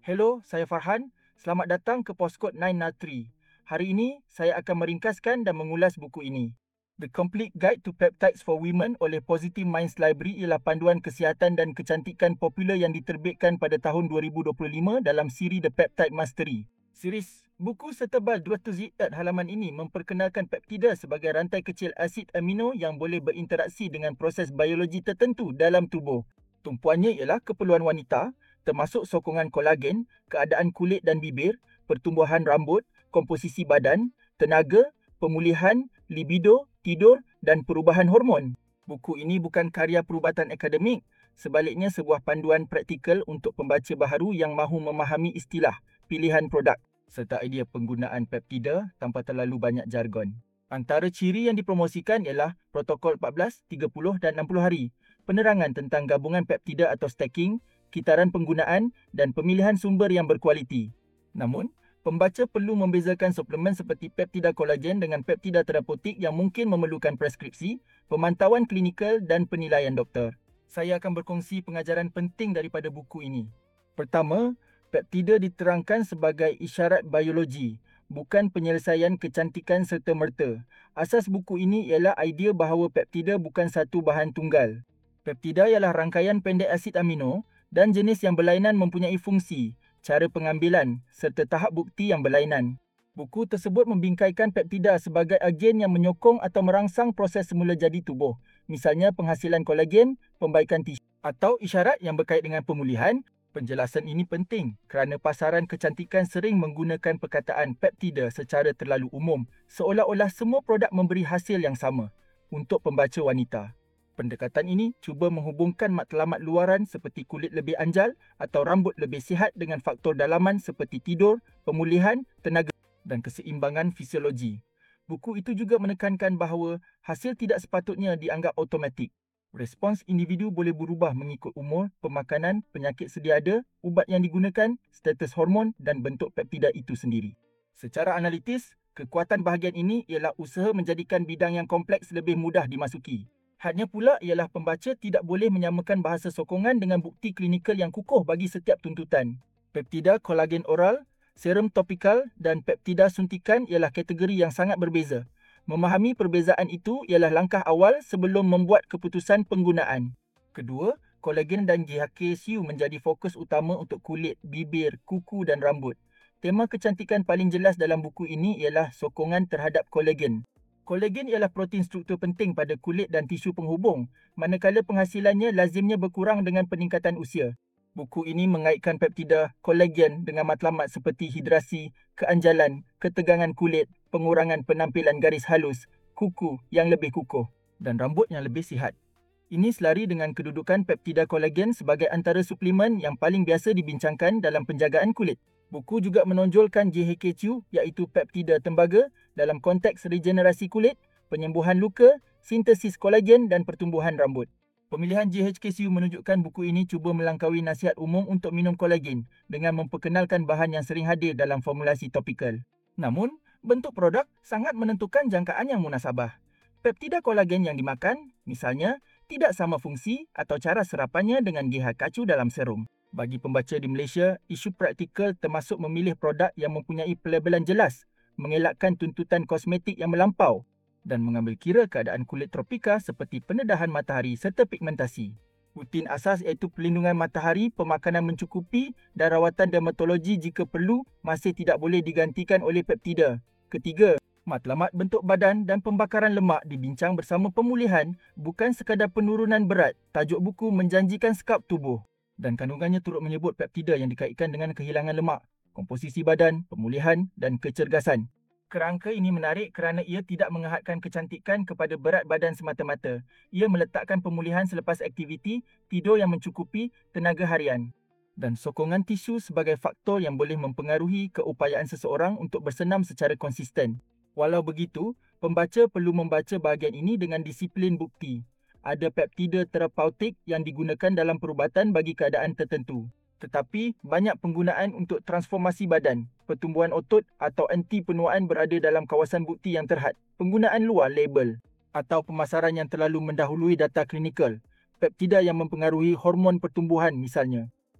Hello, saya Farhan. Selamat datang ke Poskod 903. Hari ini, saya akan meringkaskan dan mengulas buku ini. The Complete Guide to Peptides for Women oleh Positive Minds Library ialah panduan kesihatan dan kecantikan popular yang diterbitkan pada tahun 2025 dalam siri The Peptide Mastery. Series buku setebal 204 halaman ini memperkenalkan peptida sebagai rantai kecil asid amino yang boleh berinteraksi dengan proses biologi tertentu dalam tubuh. Tumpuannya ialah keperluan wanita, termasuk sokongan kolagen, keadaan kulit dan bibir, pertumbuhan rambut, komposisi badan, tenaga, pemulihan, libido, tidur dan perubahan hormon. Buku ini bukan karya perubatan akademik, sebaliknya sebuah panduan praktikal untuk pembaca baharu yang mahu memahami istilah, pilihan produk serta idea penggunaan peptida tanpa terlalu banyak jargon. Antara ciri yang dipromosikan ialah protokol 14, 30 dan 60 hari, penerangan tentang gabungan peptida atau stacking, kitaran penggunaan dan pemilihan sumber yang berkualiti. Namun, pembaca perlu membezakan suplemen seperti peptida kolagen dengan peptida terapeutik yang mungkin memerlukan preskripsi, pemantauan klinikal dan penilaian doktor. Saya akan berkongsi pengajaran penting daripada buku ini. Pertama, peptida diterangkan sebagai isyarat biologi, bukan penyelesaian kecantikan serta-merta. Asas buku ini ialah idea bahawa peptida bukan satu bahan tunggal. Peptida ialah rangkaian pendek asid amino dan jenis yang berlainan mempunyai fungsi, cara pengambilan serta tahap bukti yang berlainan. Buku tersebut membingkaikan peptida sebagai agen yang menyokong atau merangsang proses semula jadi tubuh, misalnya penghasilan kolagen, pembaikan tisu, atau isyarat yang berkait dengan pemulihan. Penjelasan ini penting kerana pasaran kecantikan sering menggunakan perkataan peptida secara terlalu umum, seolah-olah semua produk memberi hasil yang sama untuk pembaca wanita. Pendekatan ini cuba menghubungkan matlamat luaran seperti kulit lebih anjal atau rambut lebih sihat dengan faktor dalaman seperti tidur, pemulihan, tenaga dan keseimbangan fisiologi. Buku itu juga menekankan bahawa hasil tidak sepatutnya dianggap automatik. Respons individu boleh berubah mengikut umur, pemakanan, penyakit sedia ada, ubat yang digunakan, status hormon dan bentuk peptida itu sendiri. Secara analitis, kekuatan bahagian ini ialah usaha menjadikan bidang yang kompleks lebih mudah dimasuki. Hadnya pula ialah pembaca tidak boleh menyamakan bahasa sokongan dengan bukti klinikal yang kukuh bagi setiap tuntutan. Peptida kolagen oral, serum topikal dan peptida suntikan ialah kategori yang sangat berbeza. Memahami perbezaan itu ialah langkah awal sebelum membuat keputusan penggunaan. Kedua, kolagen dan GHK-Su menjadi fokus utama untuk kulit, bibir, kuku dan rambut. Tema kecantikan paling jelas dalam buku ini ialah sokongan terhadap kolagen. Kolagen ialah protein struktur penting pada kulit dan tisu penghubung, manakala penghasilannya lazimnya berkurang dengan peningkatan usia. Buku ini mengaitkan peptida kolagen dengan matlamat seperti hidrasi, keanjalan, ketegangan kulit, pengurangan penampilan garis halus, kuku yang lebih kukuh, dan rambut yang lebih sihat. Ini selari dengan kedudukan peptida kolagen sebagai antara suplemen yang paling biasa dibincangkan dalam penjagaan kulit. Buku juga menonjolkan GHK-Cu iaitu peptida tembaga dalam konteks regenerasi kulit, penyembuhan luka, sintesis kolagen dan pertumbuhan rambut. Pemilihan GHK-Cu menunjukkan buku ini cuba melangkaui nasihat umum untuk minum kolagen dengan memperkenalkan bahan yang sering hadir dalam formulasi topikal. Namun, bentuk produk sangat menentukan jangkaan yang munasabah. Peptida kolagen yang dimakan, misalnya, tidak sama fungsi atau cara serapannya dengan GHK-Cu dalam serum. Bagi pembaca di Malaysia, isu praktikal termasuk memilih produk yang mempunyai pelabelan jelas, mengelakkan tuntutan kosmetik yang melampau dan mengambil kira keadaan kulit tropika seperti penedahan matahari serta pigmentasi. Rutin asas iaitu perlindungan matahari, pemakanan mencukupi dan rawatan dermatologi jika perlu masih tidak boleh digantikan oleh peptida. Ketiga, matlamat bentuk badan dan pembakaran lemak dibincang bersama pemulihan, bukan sekadar penurunan berat. Tajuk buku menjanjikan skap tubuh dan kandungannya turut menyebut peptida yang dikaitkan dengan kehilangan lemak, komposisi badan, pemulihan dan kecergasan. Kerangka ini menarik kerana ia tidak mengahadkan kecantikan kepada berat badan semata-mata. Ia meletakkan pemulihan selepas aktiviti, tidur yang mencukupi, tenaga harian dan sokongan tisu sebagai faktor yang boleh mempengaruhi keupayaan seseorang untuk bersenam secara konsisten. Walau begitu, pembaca perlu membaca bahagian ini dengan disiplin bukti. Ada peptida terapeutik yang digunakan dalam perubatan bagi keadaan tertentu. Tetapi, banyak penggunaan untuk transformasi badan, pertumbuhan otot atau anti penuaan berada dalam kawasan bukti yang terhad. Penggunaan luar label atau pemasaran yang terlalu mendahului data klinikal. Peptida yang mempengaruhi hormon pertumbuhan misalnya.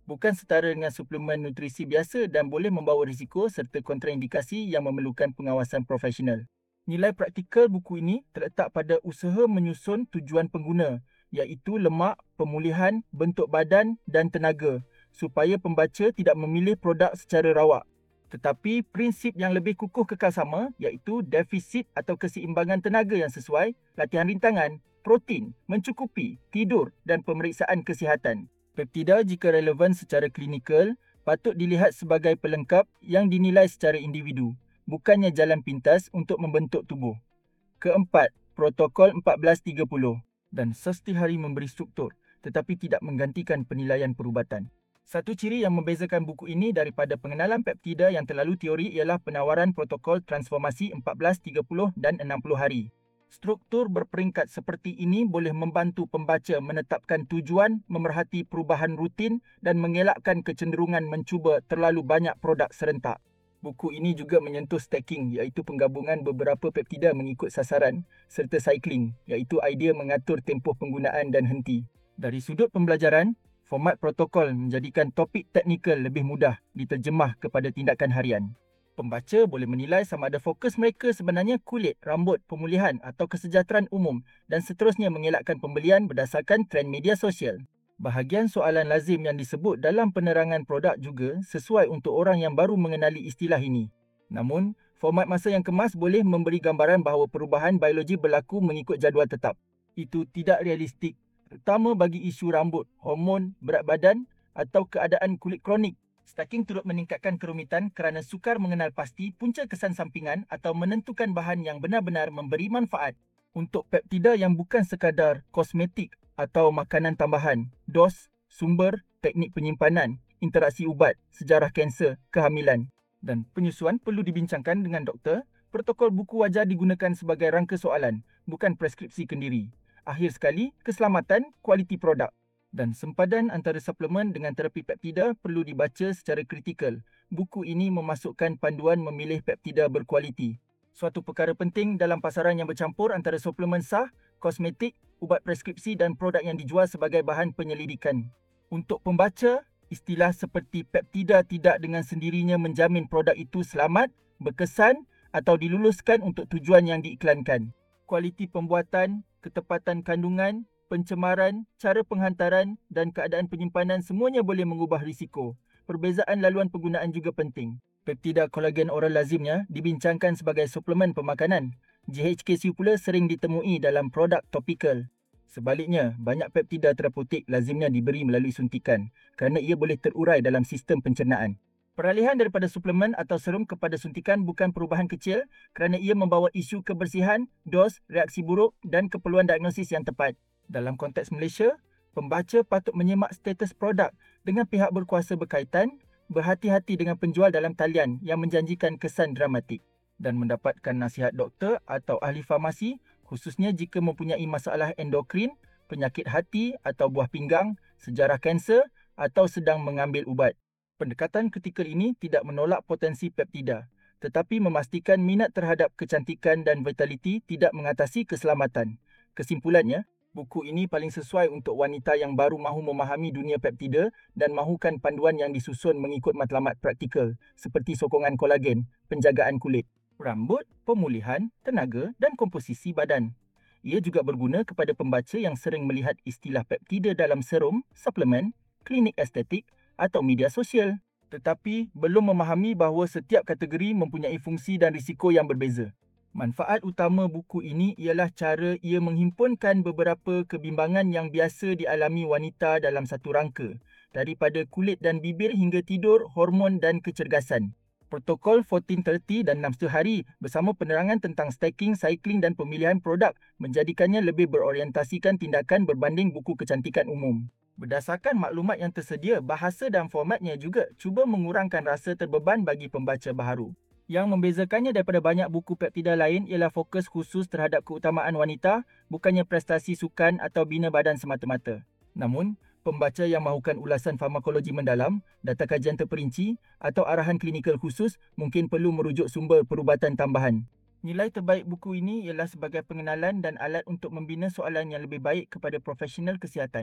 Bukan setara dengan suplemen nutrisi biasa dan boleh membawa risiko serta kontraindikasi yang memerlukan pengawasan profesional. Nilai praktikal buku ini terletak pada usaha menyusun tujuan pengguna, iaitu lemak, pemulihan, bentuk badan dan tenaga, supaya pembaca tidak memilih produk secara rawak. Tetapi prinsip yang lebih kukuh kekal sama, iaitu defisit atau keseimbangan tenaga yang sesuai, latihan rintangan, protein, mencukupi, tidur dan pemeriksaan kesihatan. Peptida jika relevan secara klinikal patut dilihat sebagai pelengkap yang dinilai secara individu, bukannya jalan pintas untuk membentuk tubuh. Keempat, protokol 1430 dan sestihari memberi struktur tetapi tidak menggantikan penilaian perubatan. Satu ciri yang membezakan buku ini daripada pengenalan peptida yang terlalu teori ialah penawaran protokol transformasi 14, 30 dan 60 hari. Struktur berperingkat seperti ini boleh membantu pembaca menetapkan tujuan, memerhati perubahan rutin dan mengelakkan kecenderungan mencuba terlalu banyak produk serentak. Buku ini juga menyentuh stacking, iaitu penggabungan beberapa peptida mengikut sasaran, serta cycling, iaitu idea mengatur tempoh penggunaan dan henti. Dari sudut pembelajaran, format protokol menjadikan topik teknikal lebih mudah diterjemah kepada tindakan harian. Pembaca boleh menilai sama ada fokus mereka sebenarnya kulit, rambut, pemulihan atau kesejahteraan umum dan seterusnya mengelakkan pembelian berdasarkan trend media sosial. Bahagian soalan lazim yang disebut dalam penerangan produk juga sesuai untuk orang yang baru mengenali istilah ini. Namun, format masa yang kemas boleh memberi gambaran bahawa perubahan biologi berlaku mengikut jadual tetap. Itu tidak realistik, terutama bagi isu rambut, hormon, berat badan atau keadaan kulit kronik. Stacking turut meningkatkan kerumitan kerana sukar mengenal pasti punca kesan sampingan atau menentukan bahan yang benar-benar memberi manfaat. Untuk peptida yang bukan sekadar kosmetik atau makanan tambahan, dos, sumber, teknik penyimpanan, interaksi ubat, sejarah kanser, kehamilan dan penyusuan perlu dibincangkan dengan doktor. Protokol buku wajar digunakan sebagai rangka soalan, bukan preskripsi kendiri. Akhir sekali, keselamatan, kualiti produk dan sempadan antara suplemen dengan terapi peptida perlu dibaca secara kritikal. Buku ini memasukkan panduan memilih peptida berkualiti. Suatu perkara penting dalam pasaran yang bercampur antara suplemen sah, kosmetik, ubat preskripsi dan produk yang dijual sebagai bahan penyelidikan. Untuk pembaca, istilah seperti peptida tidak dengan sendirinya menjamin produk itu selamat, berkesan atau diluluskan untuk tujuan yang diiklankan. Kualiti pembuatan, ketepatan kandungan, pencemaran, cara penghantaran dan keadaan penyimpanan semuanya boleh mengubah risiko. Perbezaan laluan penggunaan juga penting. Peptida kolagen oral lazimnya dibincangkan sebagai suplemen pemakanan. GHKC pula sering ditemui dalam produk topikal. Sebaliknya, banyak peptida teraputik lazimnya diberi melalui suntikan kerana ia boleh terurai dalam sistem pencernaan. Peralihan daripada suplemen atau serum kepada suntikan bukan perubahan kecil kerana ia membawa isu kebersihan, dos, reaksi buruk dan keperluan diagnosis yang tepat. Dalam konteks Malaysia, pembaca patut menyemak status produk dengan pihak berkuasa berkaitan, berhati-hati dengan penjual dalam talian yang menjanjikan kesan dramatik dan mendapatkan nasihat doktor atau ahli farmasi khususnya jika mempunyai masalah endokrin, penyakit hati atau buah pinggang, sejarah kanser atau sedang mengambil ubat. Pendekatan kritikal ini tidak menolak potensi peptida, tetapi memastikan minat terhadap kecantikan dan vitaliti tidak mengatasi keselamatan. Kesimpulannya, buku ini paling sesuai untuk wanita yang baru mahu memahami dunia peptida dan mahukan panduan yang disusun mengikut matlamat praktikal seperti sokongan kolagen, penjagaan kulit, rambut, pemulihan, tenaga dan komposisi badan. Ia juga berguna kepada pembaca yang sering melihat istilah peptida dalam serum, suplemen, klinik estetik atau media sosial, tetapi belum memahami bahawa setiap kategori mempunyai fungsi dan risiko yang berbeza. Manfaat utama buku ini ialah cara ia menghimpunkan beberapa kebimbangan yang biasa dialami wanita dalam satu rangka, daripada kulit dan bibir hingga tidur, hormon dan kecergasan. Protokol 1430 dan 60 hari bersama penerangan tentang stacking, cycling dan pemilihan produk menjadikannya lebih berorientasikan tindakan berbanding buku kecantikan umum. Berdasarkan maklumat yang tersedia, bahasa dan formatnya juga cuba mengurangkan rasa terbeban bagi pembaca baharu. Yang membezakannya daripada banyak buku peptida lain ialah fokus khusus terhadap keutamaan wanita, bukannya prestasi sukan atau bina badan semata-mata. Namun, pembaca yang mahukan ulasan farmakologi mendalam, data kajian terperinci atau arahan klinikal khusus mungkin perlu merujuk sumber perubatan tambahan. Nilai terbaik buku ini ialah sebagai pengenalan dan alat untuk membina soalan yang lebih baik kepada profesional kesihatan.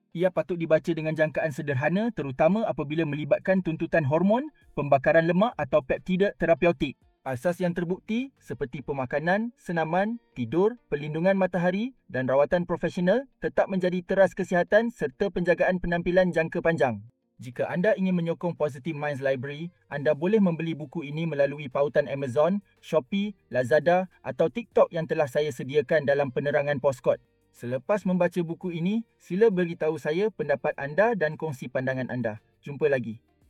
Ia patut dibaca dengan jangkaan sederhana terutama apabila melibatkan tuntutan hormon, pembakaran lemak atau peptida terapeutik. Asas yang terbukti seperti pemakanan, senaman, tidur, perlindungan matahari dan rawatan profesional tetap menjadi teras kesihatan serta penjagaan penampilan jangka panjang. Jika anda ingin menyokong Positive Minds Library, anda boleh membeli buku ini melalui pautan Amazon, Shopee, Lazada atau TikTok yang telah saya sediakan dalam penerangan Postkod. Selepas membaca buku ini, sila beritahu saya pendapat anda dan kongsi pandangan anda. Jumpa lagi.